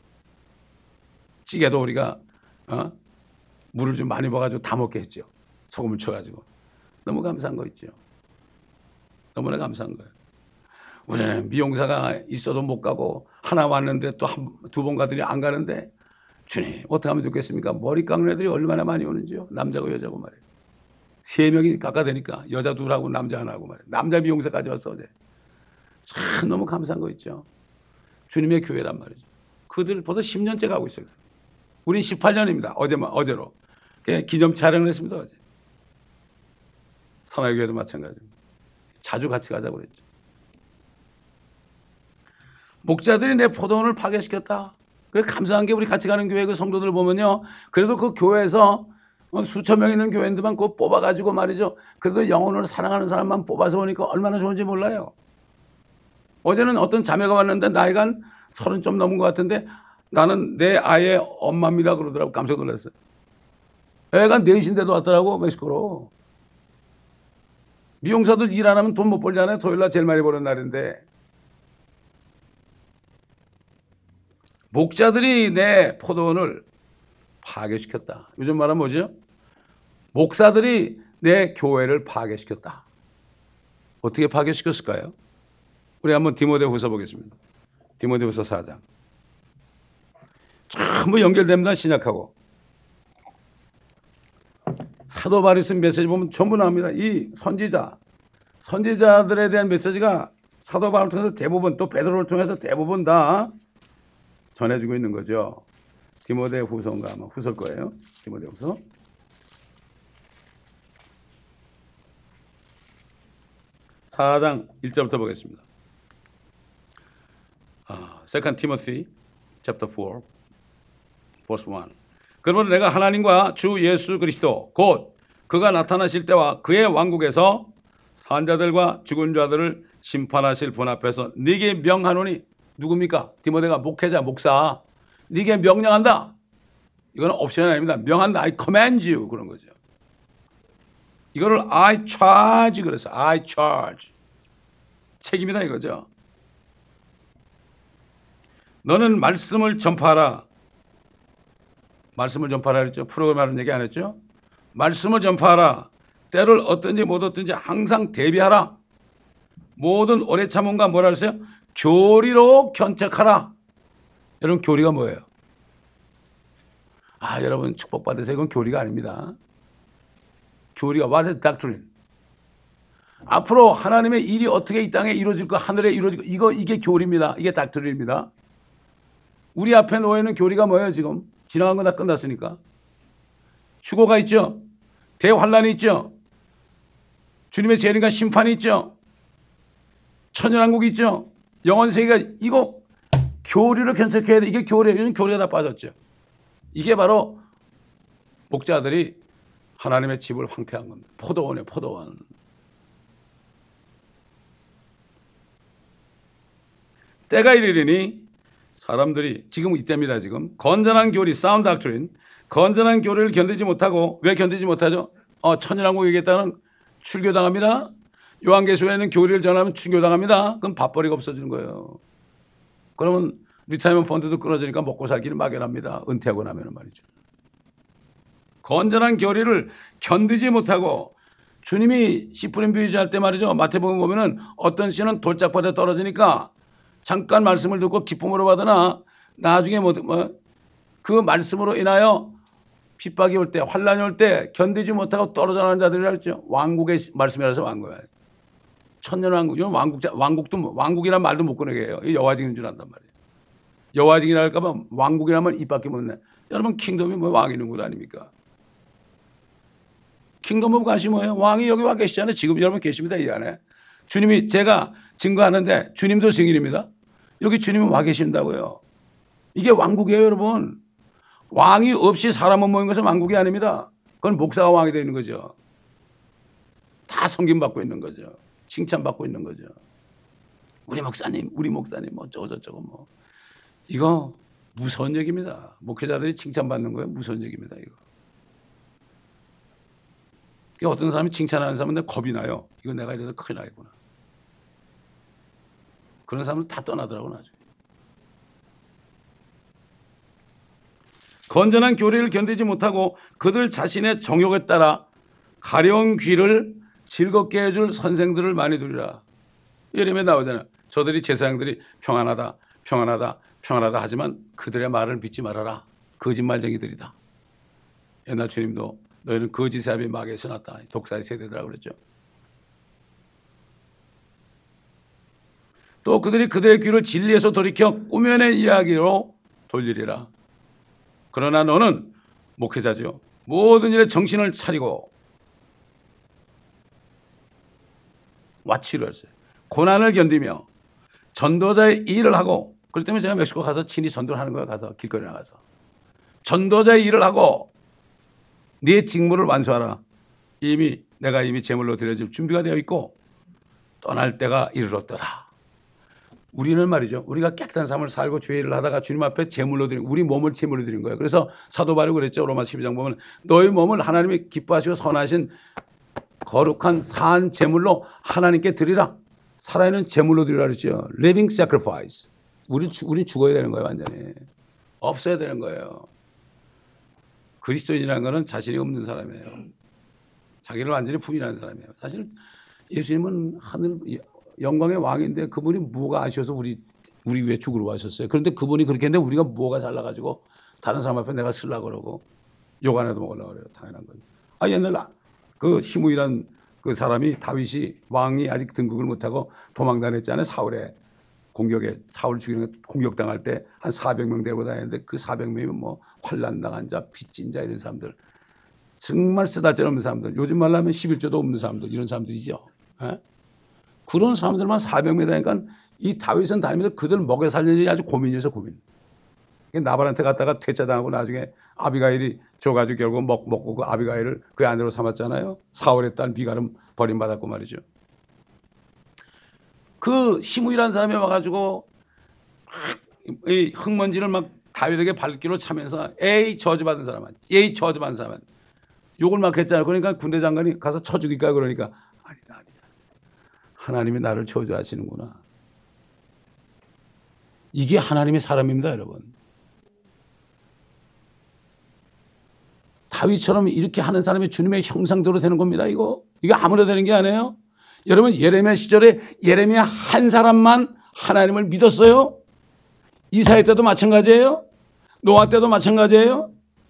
Speaker 1: 찌개도 우리가 어? 물을 좀 많이 부어가지고 다 먹게 했죠. 소금을 쳐가지고. 너무 감사한 거 있죠. 너무나 감사한 거예요. 우리는 미용사가 있어도 못 가고 하나 왔는데 또 두 번 가더니 안 가는데 주님 어떻게 하면 좋겠습니까? 머리 깎는 애들이 얼마나 많이 오는지요. 남자고 여자고 말이에요. 세 명이 깎아대니까 여자 둘하고 남자 하나하고 말이에요. 남자 미용사까지 왔어 어제. 참 너무 감사한 거 있죠. 주님의 교회란 말이죠. 그들보다 십 년째 가고 있어요. 우린 십팔 년입니다. 어제만 어제로. 기념 촬영을 했습니다. 어제. 선화교회도 마찬가지입니다. 자주 같이 가자고 그랬죠. 목자들이 내 포도원을 파괴시켰다. 그래 감사한 게 우리 같이 가는 교회 그 성도들 보면요. 그래도 그 교회에서 수천 명 있는 교회인들만 그거 뽑아가지고 말이죠. 그래도 영혼을 사랑하는 사람만 뽑아서 오니까 얼마나 좋은지 몰라요. 어제는 어떤 자매가 왔는데 나이가 한 서른 좀 넘은 것 같은데 나는 내 아이의 엄마입니다 그러더라고. 깜짝 놀랐어요. 애가 넷인데도 왔더라고 멕시코로. 미용사들 일 안 하면 돈 못 벌잖아요. 토요일날 제일 많이 버는 날인데. 목자들이 내 포도원을 파괴시켰다. 요즘 말하면 뭐죠? 목사들이 내 교회를 파괴시켰다. 어떻게 파괴시켰을까요? 우리 한번 디모데후서 보겠습니다. 디모데후서 사 장. 전부 연결됩니다. 신약하고. 사도 바울이 쓴 메시지 보면 전부 나옵니다. 이 선지자, 선지자들에 대한 메시지가 사도 바울을 통해서 대부분 또 베드로를 통해서 대부분 다 전해주고 있는 거죠. 디모데후서인가 아마 후서일 거예요. 디모데후서. 사 장 일 절부터 보겠습니다. 아, Second Timothy chapter four, verse one. 그러므로 내가 하나님과 주 예수 그리스도 곧 그가 나타나실 때와 그의 왕국에서 산자들과 죽은 자들을 심판하실 분 앞에서 네게 명하노니. 누굽니까? 디모데가 목회자, 목사. 네게 명령한다. 이건 옵션이 아닙니다. 명한다. I command you. 그런 거죠. 이거를 I charge 그래서 I charge. 책임이다 이거죠. 너는 말씀을 전파하라. 말씀을 전파하라 그랬죠. 프로그램하는 얘기 안 했죠. 말씀을 전파하라. 때를 어떤지 못 어떤지 항상 대비하라. 모든 오래 참음과 뭐라 그랬어요? 교리로 견책하라. 여러분 교리가 뭐예요? 아 여러분 축복받으세요. 이건 교리가 아닙니다. 교리가 what is doctrine? 앞으로 하나님의 일이 어떻게 이 땅에 이루어질까 하늘에 이루어질까 이거 이게 교리입니다. 이게 닥트린입니다. 우리 앞에 놓여 있는 교리가 뭐예요 지금? 지나간 건 다 끝났으니까. 휴거가 있죠. 대환란이 있죠. 주님의 재림과 심판이 있죠. 천연왕국이 있죠. 영원세계가 이거 교리를 견책해야 돼. 이게 교리예요. 요즘 교리가 다 빠졌죠. 이게 바로 목자들이 하나님의 집을 황폐한 겁니다. 포도원이에요. 포도원. 때가 이르리니 사람들이 지금 이때입니다. 지금 건전한 교리 사운드 닥트린 건전한 교리를 견디지 못하고 왜 견디지 못하죠? 어, 천연왕국 얘기했다는 출교당합니다. 요한계시록에는 교리를 전하면 출교당합니다. 그럼 밥벌이가 없어지는 거예요. 그러면 리타이먼트 펀드도 끊어지니까 먹고 살기는 막연합니다. 은퇴하고 나면 말이죠. 건전한 교리를 견디지 못하고 주님이 씨푸림 비유할 때 말이죠. 마태복음 보면은 어떤 씨는 돌짝밭에 떨어지니까 잠깐 말씀을 듣고 기쁨으로 받으나 나중에 뭐, 뭐, 그 말씀으로 인하여 핍박이 올 때 환란이 올 때 견디지 못하고 떨어져 나가는 자들이라 했죠. 왕국의 말씀이라서 왕국이야. 천년왕국. 이건 왕국자, 왕국도 왕국이란 말도 못 꺼내게 해요. 여화직인 줄 안단 말이에요. 여화직이라 할까 봐 왕국이라면 입 밖에 못 내. 여러분 킹덤이 뭐 왕이 있는 곳 아닙니까? 킹덤 오브 가시 뭐예요? 왕이 여기 와 계시잖아요. 지금 여러분 계십니다. 이 안에. 주님이 제가 증거하는데 주님도 증인입니다. 여기 주님은 와 계신다고요. 이게 왕국이에요 여러분. 왕이 없이 사람은 모인 것은 왕국이 아닙니다. 그건 목사가 왕이 되는 거죠. 다 섬김받고 있는 거죠. 칭찬받고 있는 거죠. 우리 목사님 우리 목사님 뭐 어쩌고저쩌고 뭐. 이거 무서운 얘기입니다. 목회자들이 칭찬받는 거예요. 무서운 얘기입니다. 이거. 어떤 사람이 칭찬하는 사람은 겁이 나요. 이거 내가 이래서 큰일 나겠구나. 그런 사람은 다 떠나더라고 나중에. 건전한 교리를 견디지 못하고 그들 자신의 정욕에 따라 가려운 귀를 즐겁게 해줄 선생들을 많이 두리라. 예레미야에 나오잖아요. 저들이 제사장들이 평안하다 평안하다 평안하다 하지만 그들의 말을 믿지 말아라. 거짓말쟁이들이다. 옛날 주님도 너희는 거짓의 아비 마귀에서 났다. 독사의 세대들이라고 그랬죠. 또 그들이 그들의 귀를 진리에서 돌이켜 꾸며낸 이야기로 돌리리라. 그러나 너는 목회자죠. 모든 일에 정신을 차리고 와치를 했어요. 고난을 견디며 전도자의 일을 하고 그렇기 때문에 제가 멕시코 가서 친히 전도를 하는 거예요. 가서 길거리 나가서. 전도자의 일을 하고 네 직무를 완수하라. 이미 내가 이미 제물로 드려질 준비가 되어 있고 떠날 때가 이르렀더라. 우리는 말이죠. 우리가 깨끗한 삶을 살고 주의 일을 하다가 주님 앞에 제물로 드린 우리 몸을 제물로 드린 거예요. 그래서 사도 바울이 그랬죠. 로마 십이 장 보면 너희 몸을 하나님이 기뻐하시고 선하신 거룩한 산 제물로 하나님께 드리라. 살아있는 제물로 드리라 그랬죠. Living sacrifice. 우리 우리 죽어야 되는 거예요. 완전히 없어야 되는 거예요. 그리스도인이라는 것은 자신이 없는 사람이에요. 자기를 완전히 부인하는 사람이에요. 사실 예수님은 하늘 영광의 왕인데 그분이 뭐가 아쉬워서 우리 우리 위에 죽으러 와셨어요. 그런데 그분이 그렇게 했는데 우리가 뭐가 잘나가지고 다른 사람 앞에 내가 쓰려고 그러고 욕 안 해도 먹으려고 그래요. 당연한 거죠. 아 옛날 그 시므이란 그 사람이 다윗이 왕이 아직 등극을 못하고 도망다녔잖아요. 사울의 공격에 사울 죽이는 공격당할 때 한 사백 명 데리고 다녔는데 그 사백 명이 뭐 환난 당한 자, 빚진 자 이런 사람들 정말 쓰다질 없는 사람들 요즘 말로 하면 십일조도 없는 사람들 이런 사람들이죠. 에? 그런 사람들만 사백 명 다니까 이 다윗은 다니면서 그들 먹여 살리는 일이 아주 고민이어서 고민. 나발한테 갔다가 퇴짜당하고 나중에 아비가일이 줘가지고 결국 먹, 먹고 그 아비가일을 그 아내로 삼았잖아요. 사울의 딸 미갈은 버림받았고 말이죠. 그 시므이라는 사람이 와가지고 막 이 흙먼지를 막 다윗에게 밟기로 차면서 에이 저주받은 사람은 에이 저주받은 사람은 욕을 막 했잖아요. 그러니까 군대 장관이 가서 쳐 죽일까 그러니까 아니다 아니다. 하나님이 나를 저주하시는구나. 이게 하나님의 사람입니다, 여러분. 다윗처럼 이렇게 하는 사람이 주님의 형상대로 되는 겁니다. 이거 이거 아무나 되는 게 아니에요. 여러분 예레미야 시절에 예레미야 한 사람만 하나님을 믿었어요. 이사야 때도 마찬가지예요. 노아 때도 마찬가지예요.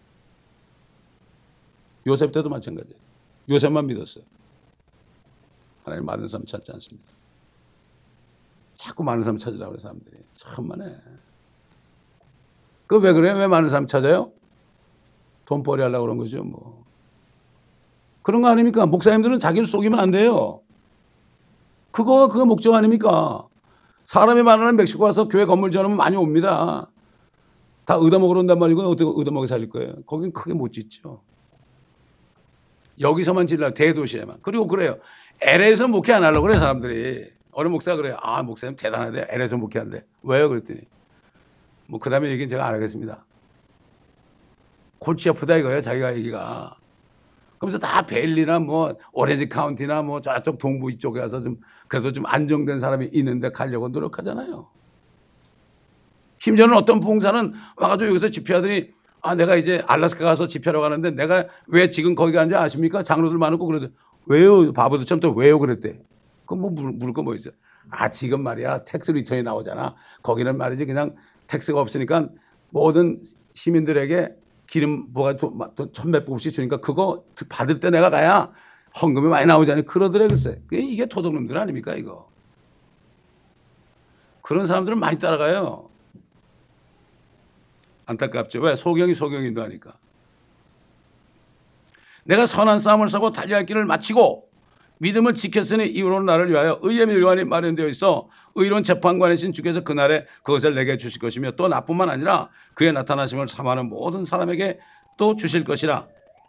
Speaker 1: 요셉 때도 마찬가지예요. 요셉만 믿었어요. 하나님 많은 사람 찾지 않습니다. 자꾸 많은 사람 찾으려고 그래 사람들이. 참만해. 그 왜 그래요? 왜 많은 사람 찾아요? 돈벌이 하려고 그런 거죠 뭐. 그런 거 아닙니까? 목사님들은 자기를 속이면 안 돼요. 그거 그거 목적 아닙니까? 사람이 많으면 멕시코 와서 교회 건물 지어놓으면 많이 옵니다. 다 얻어먹으러 온단 말이고 어떻게 얻어먹어 살릴 거예요? 거긴 크게 못 짓죠. 여기서만 질러 대도시에만. 그리고 그래요. 엘에이에서 목회 안 하려고 그래 사람들이. 어느 목사가 그래요. 아 목사님 대단하대. 엘에이에서 목회한대. 왜요? 그랬더니 뭐 그 다음에 얘기는 제가 안 하겠습니다. 골치 아프다 이거예요. 자기가 얘기가. 그러면서 다 벨리나 뭐 오렌지 카운티나 뭐 저쪽 동부 이쪽에 가서 좀 그래도 좀 안정된 사람이 있는데 가려고 노력하잖아요. 심지어는 어떤 부흥사는 와가지고 여기서 집회하더니 아 내가 이제 알래스카 가서 집회하러 가는데 내가 왜 지금 거기 가는지 아십니까? 장로들 많고 그러더니 왜요? 바보들처럼 또 왜요? 그랬대. 그럼 뭐 물, 물을 거 뭐 있어요? 아 지금 말이야 텍스 리턴이 나오잖아. 거기는 말이지 그냥 텍스가 없으니까 모든 시민들에게 기름 뭐가 천몇 불씩 주니까 그거 받을 때 내가 가야 헌금이 많이 나오잖아요. 그러더래 글쎄. 이게 도둑놈들 아닙니까 이거. 그런 사람들은 많이 따라가요. 안타깝죠. 왜? 소경이 소경인도 하니까. 내가 선한 싸움을 싸고 달려야 할 길을 마치고 믿음을 지켰으니 이후로는 나를 위하여 의의 멸관이 마련되어 있어 의로운 재판관이신 주께서 그날에 그것을 내게 주실 것이며 또 나뿐만 아니라 그의 나타나심을 삼하는 모든 사람에게 또 주실 것이라.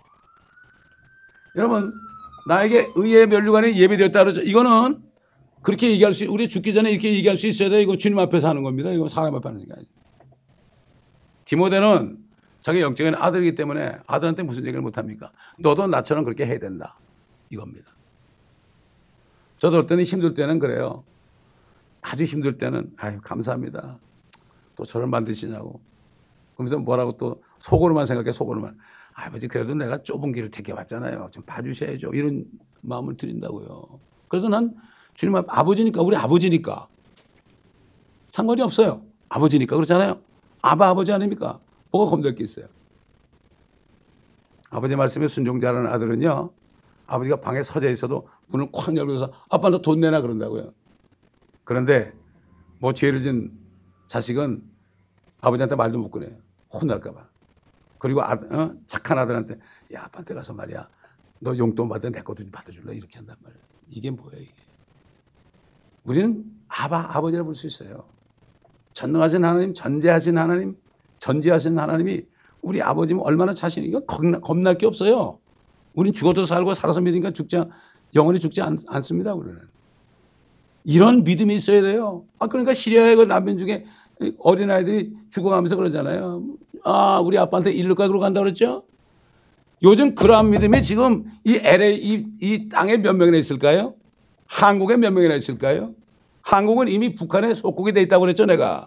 Speaker 1: 여러분 나에게 의의 면류관이 예비되었다 그러죠. 이거는 그렇게 얘기할 수 우리 죽기 전에 이렇게 얘기할 수 있어야 돼. 이거 주님 앞에서 하는 겁니다. 이거 사람 앞에 하는 게 아니에요. 디모데는 자기 영적인 아들이기 때문에 아들한테 무슨 얘기를 못합니까? 너도 나처럼 그렇게 해야 된다. 이겁니다. 저도 어떤 때는 힘들 때는 그래요. 아주 힘들 때는 아유 감사합니다. 또 저를 만드시냐고. 그러면서 뭐라고 또 속으로만 생각해 속으로만. 아버지 그래도 내가 좁은 길을 택해왔잖아요. 좀 봐주셔야죠. 이런 마음을 드린다고요. 그래서 난 주님 앞 아버지니까 우리 아버지니까 상관이 없어요. 아버지니까 그렇잖아요. 아바 아버지 아닙니까? 뭐가 겁낼 게 있어요. 아버지 말씀에 순종자라는 아들은요. 아버지가 방에 서재 있어도 문을 콱 열고서 아빠 너 돈 내놔 그런다고요. 그런데 뭐 죄를 진 자식은 아버지한테 말도 못 꺼내요. 혼날까 봐. 그리고 아, 어? 착한 아들한테 야 아빠한테 가서 말이야 너 용돈 받아 내 것도 좀 받아줄래 이렇게 한단 말이에요. 이게 뭐예요 이게. 우리는 아바 아버지라 부를 수 있어요. 전능하신 하나님 전제하신 하나님 전지하신 하나님이 우리 아버지면 얼마나 자신 이거 겁나, 겁날 게 없어요. 우린 죽어도 살고 살아서 믿으니까 죽지 영원히 죽지 않, 않습니다. 우리는 이런 믿음이 있어야 돼요. 아 그러니까 시리아의 그 난민 중에 어린 아이들이 죽어가면서 그러잖아요. 아 우리 아빠한테 일루가로 간다 그랬죠. 요즘 그러한 믿음이 지금 이 엘에이 이, 이 땅에 몇 명이나 있을까요? 한국에 몇 명이나 있을까요? 한국은 이미 북한에 속국이 돼 있다고 그랬죠 내가.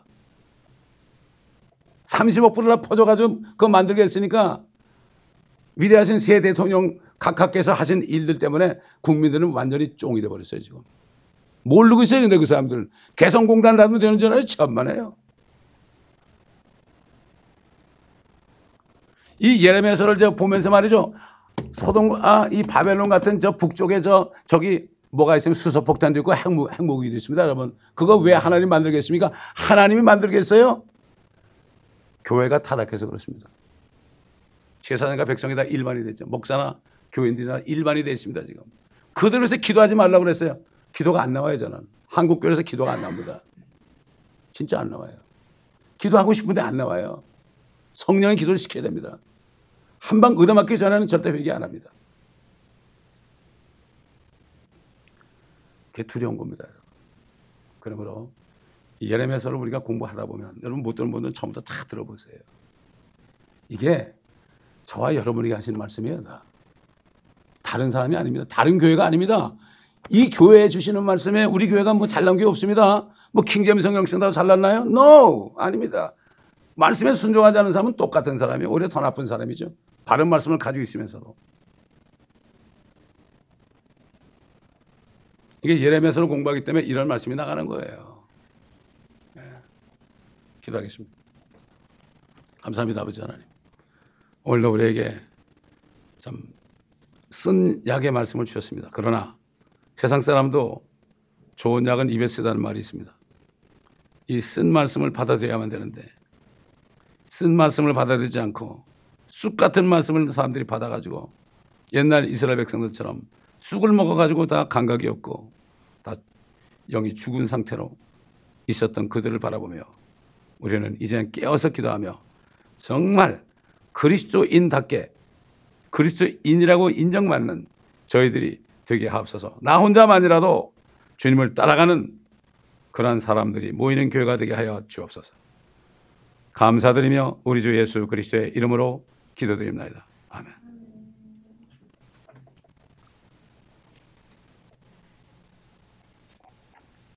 Speaker 1: 삼십억 불을 퍼져가지고 그거 만들게 했으니까 위대하신 새 대통령 각하께서 하신 일들 때문에 국민들은 완전히 쫑이 돼버렸어요 지금. 모르고 있어요 근데 그 사람들은. 개성공단 닫으면 되는 줄 알아요? 천만에요. 이 예레미야서를 제가 보면서 말이죠. 소동 아 이 바벨론 같은 저 북쪽에 저 저기 뭐가 있으면 수소폭탄도 있고 핵무, 핵무기도 있습니다 여러분. 그거 왜 하나님 만들겠습니까? 하나님이 만들겠어요? 교회가 타락해서 그렇습니다. 제사장과 백성이 다 일반이 됐죠. 목사나 교인들이나 일반이 됐습니다 지금. 그들에서 기도하지 말라고 그랬어요. 기도가 안 나와요 저는. 한국 교회에서 기도가 안 나옵니다. 진짜 안 나와요. 기도하고 싶은데 안 나와요. 성령의 기도를 시켜야 됩니다. 한 방 얻어맞기 전에는 절대 회개 안 합니다. 그게 두려운 겁니다. 그러므로 예레미야서를 우리가 공부하다 보면 여러분 못 들은 분들은 처음부터 다 들어보세요. 이게 저와 여러분에게 하시는 말씀이에요. 다.
Speaker 2: 다른 사람이 아닙니다. 다른 교회가 아닙니다. 이 교회에 주시는 말씀에 우리 교회가 뭐 잘난 게 없습니다. 뭐 킹제임스 성경 쓴다고 잘났나요? No! 아닙니다. 말씀에 순종하지 않은 사람은 똑같은 사람이 오히려 더 나쁜 사람이죠. 바른 말씀을 가지고 있으면서도. 이게 예레미야서를 공부하기 때문에 이런 말씀이 나가는 거예요. 네. 기도하겠습니다. 감사합니다, 아버지 하나님. 오늘도 우리에게 참 쓴 약의 말씀을 주셨습니다. 그러나 세상 사람도 좋은 약은 입에 쓰다는 말이 있습니다. 이 쓴 말씀을 받아들여야만 되는데 쓴 말씀을 받아들이지 않고 쑥 같은 말씀을 사람들이 받아가지고 옛날 이스라엘 백성들처럼 쑥을 먹어가지고 다 감각이 없고 다 영이 죽은 상태로 있었던 그들을 바라보며 우리는 이제는 깨어서 기도하며 정말 그리스도인답게 그리스도인이라고 인정받는 저희들이 되게 하옵소서. 나 혼자만이라도 주님을 따라가는 그러한 사람들이 모이는 교회가 되게 하여 주옵소서. 감사드리며 우리 주 예수 그리스도의 이름으로 기도드립니다.